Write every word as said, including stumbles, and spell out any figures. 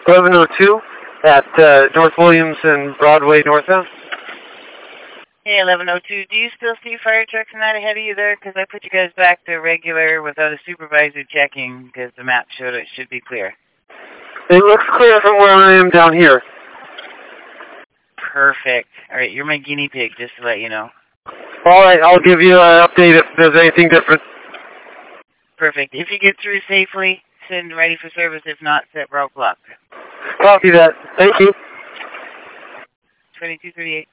eleven oh two at uh, North Williams and Broadway northbound. Hey, eleven oh two, do you still see fire trucks not ahead of you there? Because I put you guys back to regular without a supervisor checking because the map showed it should be clear. It looks clear from where I am down here. Perfect. All right, you're my guinea pig, just to let you know. All right, I'll give you an update if there's anything different. Perfect. If you get through safely, send ready for service. If not, set route block. Copy that. Thank you. twenty-two thirty-eight.